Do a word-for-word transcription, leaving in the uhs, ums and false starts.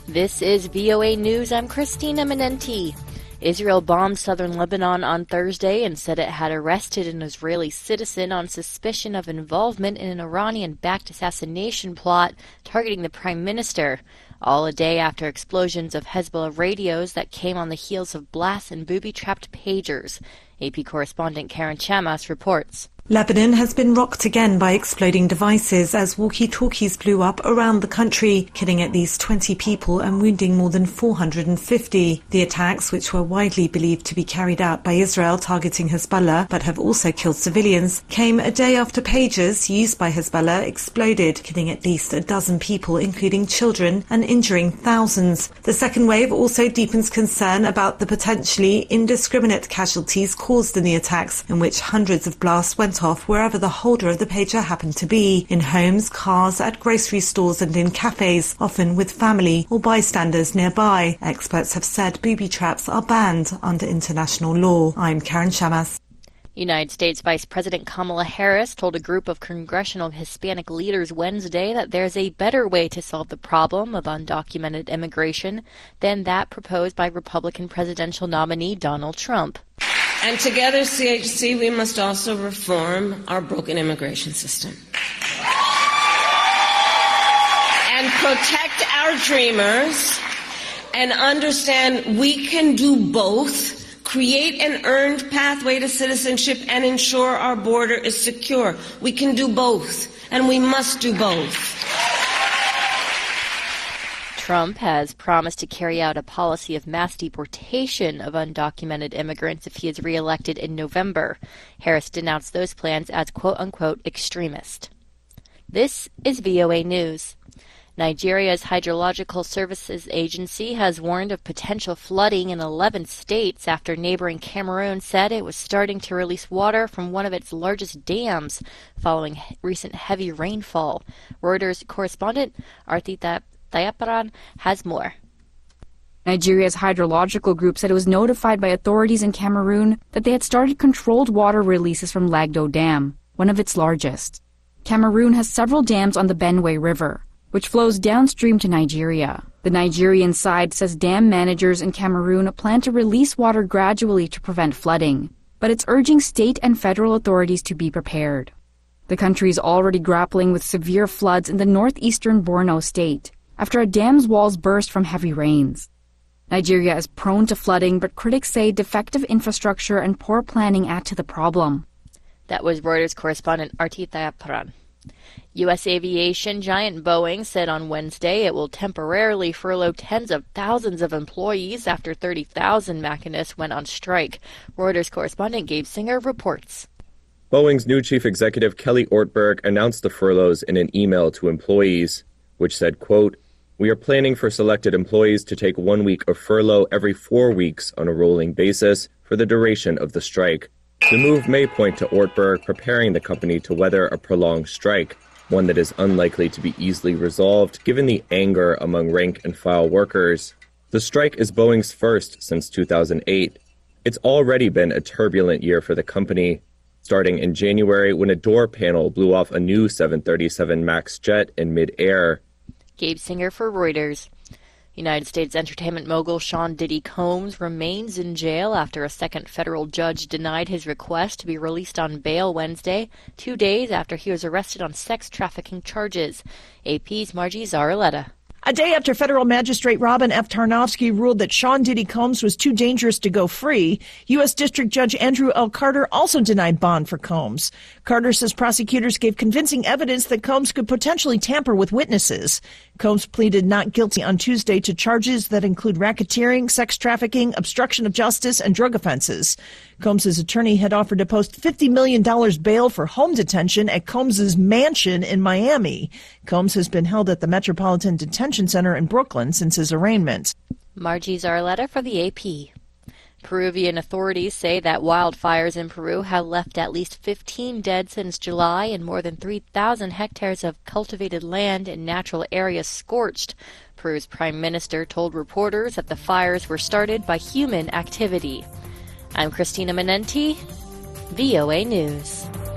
This is V O A News. I'm Christina Menenti. Israel bombed southern Lebanon on Thursday and said it had arrested an Israeli citizen on suspicion of involvement in an Iranian-backed assassination plot targeting the prime minister, all a day after explosions of Hezbollah radios that came on the heels of blasts and booby-trapped pagers. A P correspondent Karen Chamas reports. Lebanon has been rocked again by exploding devices as walkie-talkies blew up around the country, killing at least twenty people and wounding more than four hundred fifty. The attacks, which were widely believed to be carried out by Israel targeting Hezbollah but have also killed civilians, came a day after pagers used by Hezbollah exploded, killing at least a dozen people, including children, and injuring thousands. The second wave also deepens concern about the potentially indiscriminate casualties caused in the attacks, in which hundreds of blasts went off wherever the holder of the pager happened to be, in homes, cars, at grocery stores and in cafes, often with family or bystanders nearby. Experts have said booby traps are banned under international law. I'm Karen Chamas. United States Vice President Kamala Harris told a group of congressional Hispanic leaders Wednesday that there's a better way to solve the problem of undocumented immigration than that proposed by Republican presidential nominee Donald Trump. And together, C H C, we must also reform our broken immigration system and protect our dreamers and understand we can do both, create an earned pathway to citizenship and ensure our border is secure. We can do both, and we must do both. Trump has promised to carry out a policy of mass deportation of undocumented immigrants if he is reelected in November. Harris denounced those plans as quote-unquote extremist. This is V O A News. Nigeria's Hydrological Services Agency has warned of potential flooding in eleven states after neighboring Cameroon said it was starting to release water from one of its largest dams following recent heavy rainfall. Reuters correspondent Artita Tayaparan has more. Nigeria's hydrological group said it was notified by authorities in Cameroon that they had started controlled water releases from Lagdo Dam, one of its largest. Cameroon has several dams on the Benue River, which flows downstream to Nigeria. The Nigerian side says dam managers in Cameroon plan to release water gradually to prevent flooding, but it's urging state and federal authorities to be prepared. The country is already grappling with severe floods in the northeastern Borno state after a dam's walls burst from heavy rains. Nigeria is prone to flooding, but critics say defective infrastructure and poor planning add to the problem. That was Reuters correspondent Artita Tayaparan. U S aviation giant Boeing said on Wednesday it will temporarily furlough tens of thousands of employees after thirty thousand machinists went on strike. Reuters correspondent Gabe Singer reports. Boeing's new chief executive Kelly Ortberg announced the furloughs in an email to employees, which said, quote, "We are planning for selected employees to take one week of furlough every four weeks on a rolling basis for the duration of the strike. The move may point to Ortberg preparing the company to weather a prolonged strike, one that is unlikely to be easily resolved given the anger among rank-and-file workers. The strike is Boeing's first since two thousand eight. It's already been a turbulent year for the company, starting in January when a door panel blew off a new seven thirty-seven MAX jet in mid-air. Gabe Singer for Reuters. United States entertainment mogul Sean Diddy Combs remains in jail after a second federal judge denied his request to be released on bail Wednesday, two days after he was arrested on sex trafficking charges. A P's Margie Zaraletta. A day after federal magistrate Robin F. Tarnowski ruled that Sean Diddy Combs was too dangerous to go free, U S. District Judge Andrew L. Carter also denied bond for Combs. Carter says prosecutors gave convincing evidence that Combs could potentially tamper with witnesses. Combs pleaded not guilty on Tuesday to charges that include racketeering, sex trafficking, obstruction of justice, and drug offenses. Combs' attorney had offered to post fifty million dollars bail for home detention at Combs' mansion in Miami. Combs has been held at the Metropolitan Detention Center in Brooklyn since his arraignment. Margie Zarletta for the A P. Peruvian authorities say that wildfires in Peru have left at least fifteen dead since July and more than three thousand hectares of cultivated land and natural areas scorched. Peru's prime minister told reporters that the fires were started by human activity. I'm Christina Menenti, V O A News.